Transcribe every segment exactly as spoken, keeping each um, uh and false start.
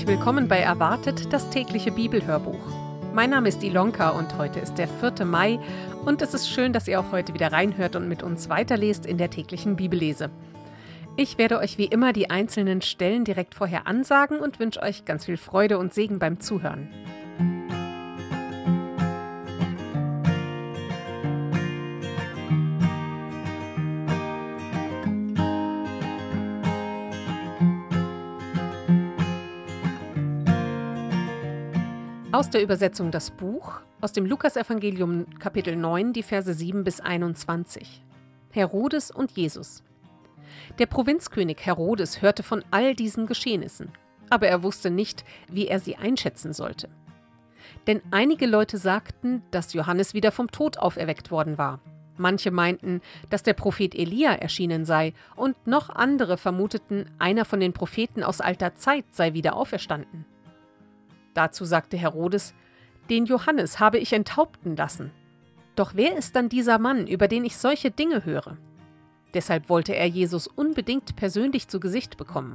Herzlich willkommen bei Erwartet, das tägliche Bibelhörbuch. Mein Name ist Ilonka und heute ist der vierte Mai und es ist schön, dass ihr auch heute wieder reinhört und mit uns weiterlest in der täglichen Bibellese. Ich werde euch wie immer die einzelnen Stellen direkt vorher ansagen und wünsche euch ganz viel Freude und Segen beim Zuhören. Aus der Übersetzung das Buch, aus dem Lukasevangelium Kapitel neun, die Verse sieben bis einundzwanzig. Herodes und Jesus. Der Provinzkönig Herodes hörte von all diesen Geschehnissen, aber er wusste nicht, wie er sie einschätzen sollte. Denn einige Leute sagten, dass Johannes wieder vom Tod auferweckt worden war. Manche meinten, dass der Prophet Elia erschienen sei und noch andere vermuteten, einer von den Propheten aus alter Zeit sei wieder auferstanden. Dazu sagte Herodes, den Johannes habe ich enthaupten lassen. Doch wer ist dann dieser Mann, über den ich solche Dinge höre? Deshalb wollte er Jesus unbedingt persönlich zu Gesicht bekommen.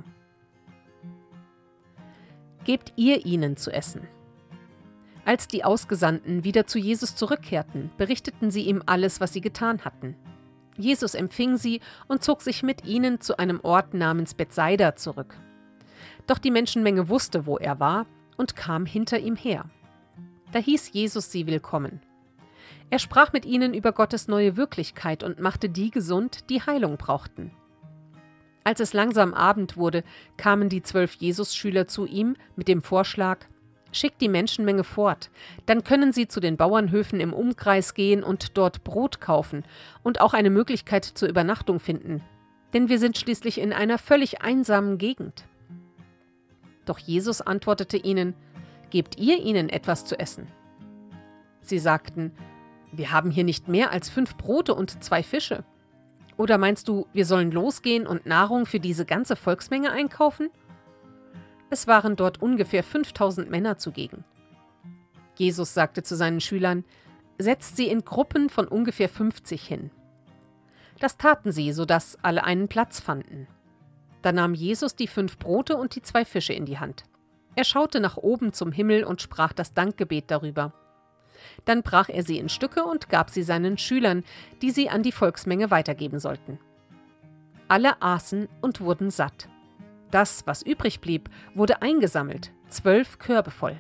Gebt ihr ihnen zu essen. Als die Ausgesandten wieder zu Jesus zurückkehrten, berichteten sie ihm alles, was sie getan hatten. Jesus empfing sie und zog sich mit ihnen zu einem Ort namens Bethsaida zurück. Doch die Menschenmenge wusste, wo er war, und kam hinter ihm her. Da hieß Jesus sie willkommen. Er sprach mit ihnen über Gottes neue Wirklichkeit und machte die gesund, die Heilung brauchten. Als es langsam Abend wurde, kamen die zwölf Jesus-Schüler zu ihm mit dem Vorschlag: Schickt die Menschenmenge fort, dann können sie zu den Bauernhöfen im Umkreis gehen und dort Brot kaufen und auch eine Möglichkeit zur Übernachtung finden, denn wir sind schließlich in einer völlig einsamen Gegend. Doch Jesus antwortete ihnen: Gebt ihr ihnen etwas zu essen? Sie sagten: Wir haben hier nicht mehr als fünf Brote und zwei Fische. Oder meinst du, wir sollen losgehen und Nahrung für diese ganze Volksmenge einkaufen? Es waren dort ungefähr fünftausend Männer zugegen. Jesus sagte zu seinen Schülern: Setzt sie in Gruppen von ungefähr fünfzig hin. Das taten sie, sodass alle einen Platz fanden. Da nahm Jesus die fünf Brote und die zwei Fische in die Hand. Er schaute nach oben zum Himmel und sprach das Dankgebet darüber. Dann brach er sie in Stücke und gab sie seinen Schülern, die sie an die Volksmenge weitergeben sollten. Alle aßen und wurden satt. Das, was übrig blieb, wurde eingesammelt, zwölf Körbe voll.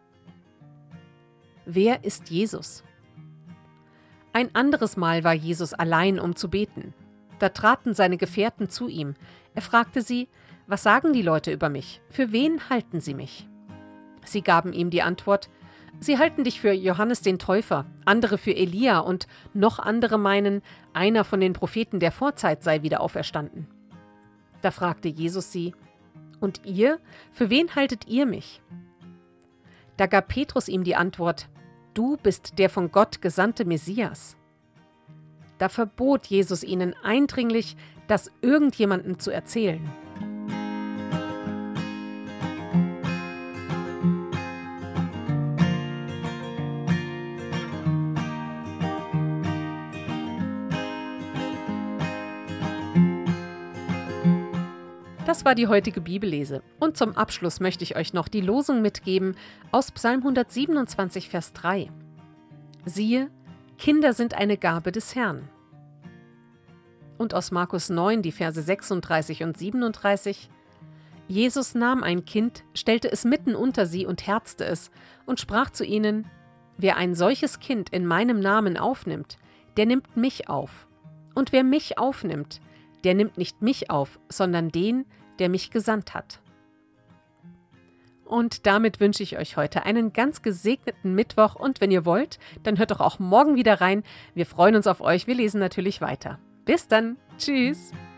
Wer ist Jesus? Ein anderes Mal war Jesus allein, um zu beten. Da traten seine Gefährten zu ihm. Er fragte sie: Was sagen die Leute über mich? Für wen halten sie mich? Sie gaben ihm die Antwort: Sie halten dich für Johannes den Täufer, andere für Elia und noch andere meinen, einer von den Propheten der Vorzeit sei wieder auferstanden. Da fragte Jesus sie: Und ihr? Für wen haltet ihr mich? Da gab Petrus ihm die Antwort: Du bist der von Gott gesandte Messias. Da verbot Jesus ihnen eindringlich, das irgendjemandem zu erzählen. Das war die heutige Bibellese. Und zum Abschluss möchte ich euch noch die Losung mitgeben aus Psalm hundertsiebenundzwanzig, Vers drei. Siehe, Kinder sind eine Gabe des Herrn. Und aus Markus neun, die Verse sechsunddreißig und siebenunddreißig. Jesus nahm ein Kind, stellte es mitten unter sie und herzte es und sprach zu ihnen: Wer ein solches Kind in meinem Namen aufnimmt, der nimmt mich auf. Und wer mich aufnimmt, der nimmt nicht mich auf, sondern den, der mich gesandt hat. Und damit wünsche ich euch heute einen ganz gesegneten Mittwoch und wenn ihr wollt, dann hört doch auch morgen wieder rein. Wir freuen uns auf euch, wir lesen natürlich weiter. Bis dann, tschüss!